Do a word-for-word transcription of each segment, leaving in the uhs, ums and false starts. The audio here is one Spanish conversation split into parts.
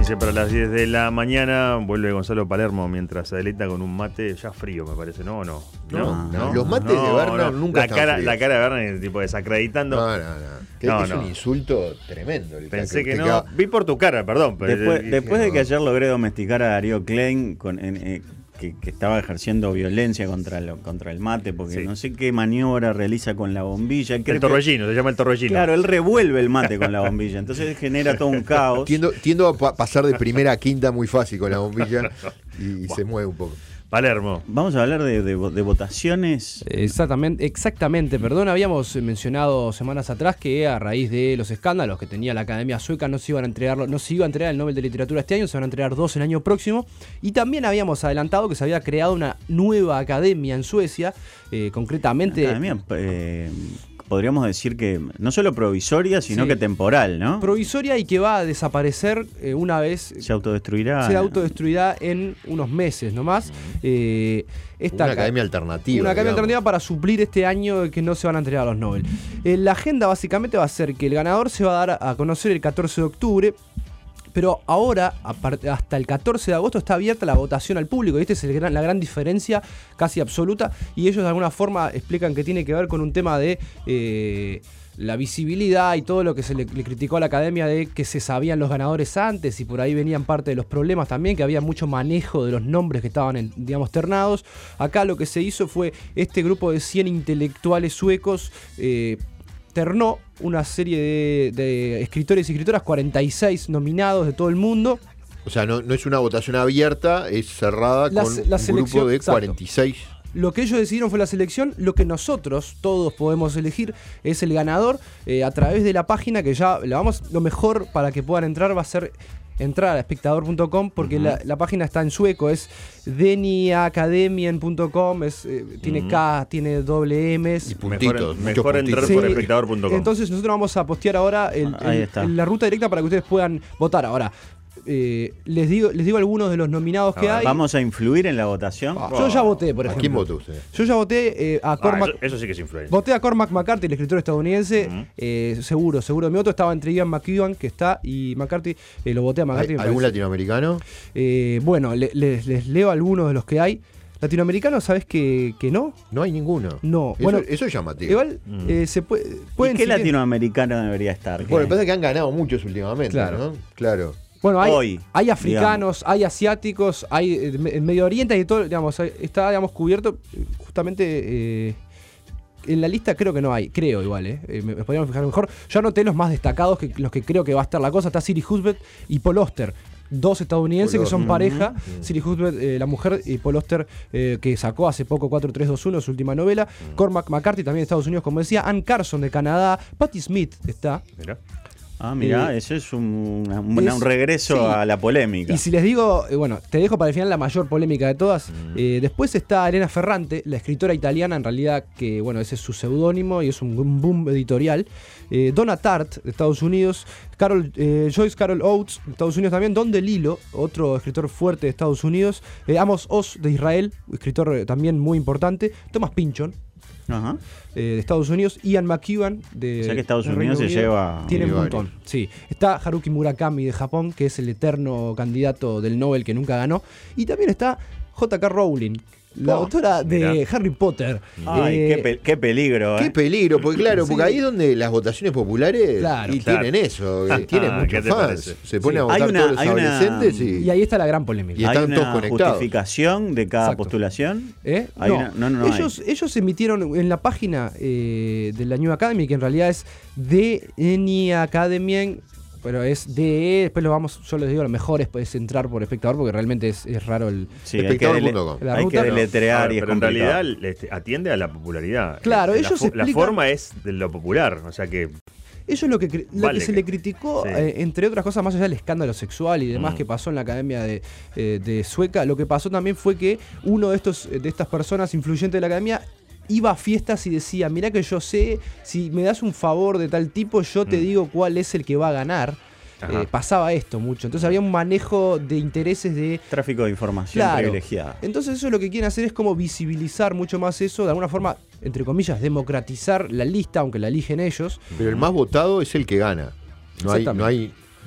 quince para las diez de la mañana. Vuelve Gonzalo Palermo mientras se deleita con un mate ya frío, me parece, ¿no? ¿O no? No, no, no, no los mates no, de Berna no. nunca la están cara, fríos. La cara de Berna es tipo desacreditando. No, no, no. Que No, es no. un insulto tremendo. El Pensé que te no. queda- Vi por tu cara, perdón. Pero Después, dije, después de no. que ayer logré domesticar a Darío Klein, con, en, eh, que, que estaba ejerciendo violencia contra, lo, contra el mate, porque Sí. no sé qué maniobra realiza con la bombilla. Creo el que- torbellino, se llama el torbellino. Claro, él revuelve el mate con la bombilla, entonces genera todo un caos. Tiendo, tiendo a pa- pasar de primera a quinta muy fácil con la bombilla y, y se mueve un poco. Palermo. Vamos a hablar de, de, de votaciones. Exactamente, exactamente, perdón, habíamos mencionado semanas atrás que a raíz de los escándalos que tenía la Academia Sueca no se iban a entregarlo, no se iba a entregar el Nobel de Literatura este año, se van a entregar dos el año próximo, y también habíamos adelantado que se había creado una nueva academia en Suecia, eh, concretamente... Academia, eh, podríamos decir que no solo provisoria, sino Sí. que temporal, ¿no? provisoria y que va a desaparecer eh, una vez Se autodestruirá. se autodestruirá en unos meses nomás. Eh, esta Una aca- academia alternativa. Una academia digamos. alternativa para suplir este año que no se van a entregar los Nobel. Eh, la agenda básicamente va a ser que el ganador se va a dar a conocer el catorce de octubre. Pero ahora, apart- hasta el catorce de agosto, está abierta la votación al público. Y esta es el gran- la gran diferencia, casi absoluta. Y ellos de alguna forma explican que tiene que ver con un tema de eh, la visibilidad y todo lo que se le, le criticó a la academia de que se sabían los ganadores antes. Y por ahí venían parte de los problemas también, que había mucho manejo de los nombres que estaban, en, digamos, ternados. Acá lo que se hizo fue este grupo de cien intelectuales suecos. Eh, ternó una serie de, de escritores y escritoras, cuarenta y seis nominados de todo el mundo. O sea, no, no es una votación abierta, es cerrada La con se- la un selección, grupo de exacto. cuarenta y seis. Lo que ellos decidieron fue la selección. Lo que nosotros todos podemos elegir es el ganador eh, a través de la página, que ya la vamos, lo mejor para que puedan entrar va a ser entrar a espectador punto com, porque Ujú. la, la página está en sueco, es deniacademien punto com, es, eh, tiene Ujú. K, tiene doble M's. Y puntitos, Mejor, muchos mejor entrar puntitos. por Sí, espectador punto com. Entonces nosotros vamos a postear ahora el- Ahí el- está. la ruta directa para que ustedes puedan votar. Ahora, eh, les digo les digo algunos de los nominados que A ver, hay. Vamos a influir en la votación. Ah, Yo ya voté, por ¿A ejemplo. quién votó usted? Yo ya voté eh, a Ah, Cormac. eso, eso sí que es influencia. Voté a Cormac McCarthy, el escritor estadounidense. Ujú. eh, seguro, seguro. Mi voto estaba entre Ian McEwan, que está, y McCarthy. eh, lo voté a McCarthy. ¿Hay me ¿Algún parece. latinoamericano? Eh, bueno, le- les, les leo algunos de los que hay. Latinoamericanos, ¿sabes que, que no? No hay ninguno. No. Eso, Bueno, eso es llamativo. Igual Mm. eh, se puede. ¿Y pueden qué si quieren- latinoamericano debería estar? Bueno, ¿Qué? lo que pasa es que han ganado muchos últimamente, Claro. ¿no? Claro. Bueno, hay, Hoy, hay africanos, hay asiáticos, hay eh, me- en Medio Oriente, hay todo, digamos, hay- está, digamos, cubierto eh, justamente eh, en la lista creo que no hay, creo igual, eh, eh, me, me podríamos fijar mejor. Yo anoté los más destacados, que los que creo que va a estar la cosa, está Siri Husband y Paul Auster. Dos estadounidenses Paul que son Auster. pareja, Siri Husband, eh, la mujer, y Paul Auster, eh, que sacó hace poco cuatro tres dos uno, su última novela. Cormac McCarthy, también de Estados Unidos, como decía. Ann Carson, de Canadá. Patti Smith está. Mirá. Ah, mirá, Eh, eso es un, un- es- un regreso sí. a la polémica. Y si les digo, eh, bueno, te dejo para el final la mayor polémica de todas. Eh, después está Elena Ferrante, la escritora italiana, en realidad, que bueno, ese es su seudónimo y es un boom, boom editorial. Eh, Donna Tartt, de Estados Unidos. Carol, eh, Joyce Carol Oates, de Estados Unidos también. Don DeLillo, otro escritor fuerte de Estados Unidos. Eh, Amos Oz, de Israel, escritor eh, también muy importante. Thomas Pynchon, Ajá. eh, de Estados Unidos. Ian McEwan, de O sea que Estados del Unidos Reino se Unido. lleva- Tiene un Tiene montón. Sí. Está Haruki Murakami, de Japón, que es el eterno candidato del Nobel que nunca ganó. Y también está J K Rowling, la Oh, autora de mirá. Harry Potter. Ay, Eh, qué, pe- qué peligro, ¿eh? Qué peligro, porque claro, porque Sí. ahí donde las votaciones populares Claro, y claro. tienen eso, eh, tienen ¿Qué muchos te fans. parece? Se ponen Sí. a votar Hay una- todos los hay una- adolescentes y, Y ahí está la gran polémica. Y ¿Hay están todos una conectados. justificación de cada Exacto. postulación? ¿Eh? Hay No, una- no, no, no hay. ellos, ellos emitieron en la página eh, de la New Academy, que en realidad es de Eni Academy, pero es de, después lo vamos, yo les digo, lo mejor es, es entrar por espectador, porque realmente es, es raro el... Sí, hay que, espectador dele- punto com. La hay ruta, que no. deletrear A ver, y es pero en complicado. realidad este, atiende a la popularidad. Claro, la, ellos fo- la explican- forma es de lo popular, o sea que Eso es lo que, cri- lo Vale que se que- le criticó, sí. eh, entre otras cosas, más allá del escándalo sexual y demás Mm. que pasó en la academia de, eh, de Sueca. Lo que pasó también fue que uno de estos de estas personas influyentes de la academia iba a fiestas y decía, mirá que yo sé, si me das un favor de tal tipo, yo te Mm. digo cuál es el que va a ganar. Ajá. Eh, pasaba esto mucho. Entonces había un manejo de intereses de... Tráfico de información Claro. privilegiada. Entonces eso lo que quieren hacer es como visibilizar mucho más eso, de alguna forma, entre comillas, democratizar la lista, aunque la eligen ellos. Pero el más votado es el que gana. No hay, Exactamente. no hay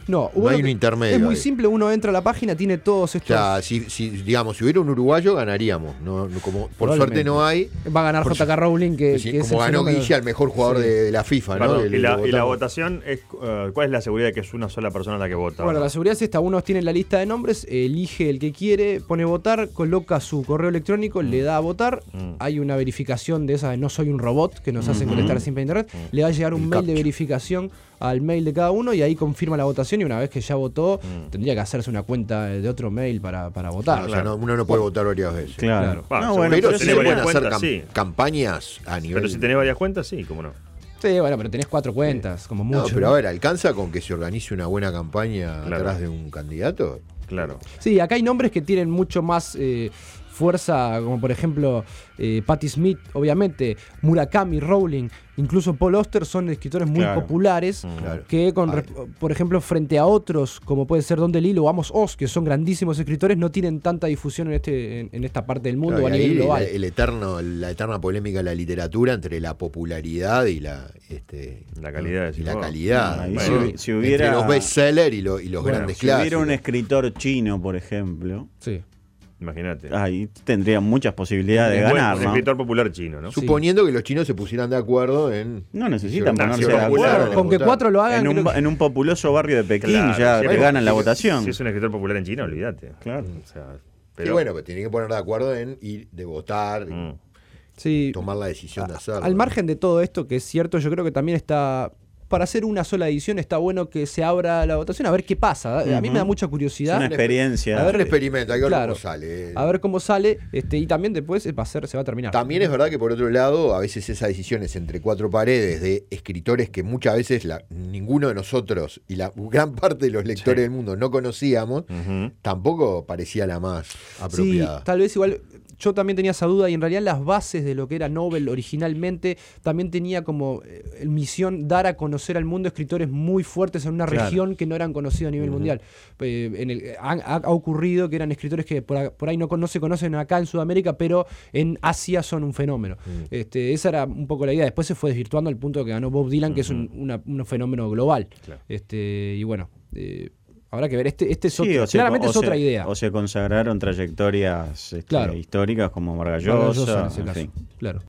No, No hay un intermedio Es muy ahí. simple, uno entra a la página, tiene todos O estos. sea, si, si, digamos, si hubiera un uruguayo, ganaríamos. No, no, como, por Probablemente. suerte no hay. Va a ganar Por J K Rowling, que, Sí, que es como el ganó fenómeno. Guille al mejor jugador Sí. de, de la FIFA, ¿no? Perdón, El- y, la, el y la votamos. votación, es uh, ¿cuál es la seguridad de que es una sola persona la que vota? Bueno, la seguridad es esta, uno tiene la lista de nombres, elige el que quiere, pone votar, coloca su correo electrónico, le da a votar, Mm. hay una verificación de esa de no soy un robot, que nos hacen conectar siempre a internet, le va a llegar un El mail de captcha. verificación al mail de cada uno y ahí confirma la votación y una vez que ya votó, Mm. tendría que hacerse una cuenta de otro mail para, para Ah, votar. o sea, no, uno no puede votar varias veces. Claro. Ah, No, seguro. bueno, pero pero sí si se tenés pueden varias hacer cuentas, cam- sí. campañas a nivel. Pero si tenés varias cuentas, sí, cómo no. Sí, bueno, pero tenés cuatro cuentas, como mucho. No, pero a ver, ¿alcanza con que se organice una buena campaña Claro. atrás de un candidato? Claro. Sí, acá hay nombres que tienen mucho más eh, fuerza, como por ejemplo eh, Patti Smith, obviamente, Murakami, Rowling, incluso Paul Auster son escritores muy Claro. populares Claro. que, con, Ay. re- por ejemplo, frente a otros, como puede ser Don DeLillo o Amos Oz, que son grandísimos escritores, no tienen tanta difusión en, este, en, en esta parte del mundo Claro, o a y nivel ahí global. el, el eterno, la eterna polémica de la literatura entre la popularidad y la, este, La calidad, y decís la vos. calidad. Ahí ¿no? si hubi- si hubiera- Entre los bestsellers y, lo- y los Bueno, grandes Si hubiera clásicos. un escritor chino, por ejemplo, Sí. Imagínate. ahí tendría muchas posibilidades de Un buen- ganar, un ¿no? escritor popular chino, ¿no? Suponiendo que los chinos se pusieran de acuerdo en... No necesitan en ponerse acción de popular, acuerdo. en Con que votar. cuatro lo hagan, En un, creo que- en un populoso barrio de Pekín Claro, ya sí, te pero- ganan la si- votación. Si es un escritor popular en China, olvídate. Claro. O sea, Sí, pero, bueno, pues tienen que poner de acuerdo en ir de votar, y mm, Sí. tomar la decisión de hacerlo. Al margen de todo esto, que es cierto, yo creo que también está. Para hacer una sola edición está bueno que se abra la votación a ver qué pasa. A mí me da mucha Es curiosidad. una experiencia. A ver, un experimento, hay que ver Claro. cómo sale. A ver cómo sale. Este, y también después va a ser, se va a terminar. También es verdad que por otro lado, a veces esas decisiones entre cuatro paredes de escritores que muchas veces la- ninguno de nosotros y la gran parte de los lectores Sí. del mundo no conocíamos, ujú. tampoco parecía la más Sí, apropiada. tal vez igual. Yo también tenía esa duda y en realidad las bases de lo que era Nobel originalmente también tenía como eh, misión dar a conocer al mundo escritores muy fuertes en una Claro. región que no eran conocidos a nivel mundial. Eh, en el, ha, ha ocurrido que eran escritores que por, a- por ahí no, con- no se conocen acá en Sudamérica, pero en Asia son un fenómeno. Este, esa era un poco la idea. Después se fue desvirtuando al punto que ganó Bob Dylan, que es un, una- un fenómeno global. Claro. Este, y bueno, eh, habrá que ver. Este, este es Sí, otro- o se- claramente o es otra se- idea. O se consagraron trayectorias este, Claro. históricas como Vargas Vargas Llosa Llosa, en ese en caso. fin. Claro.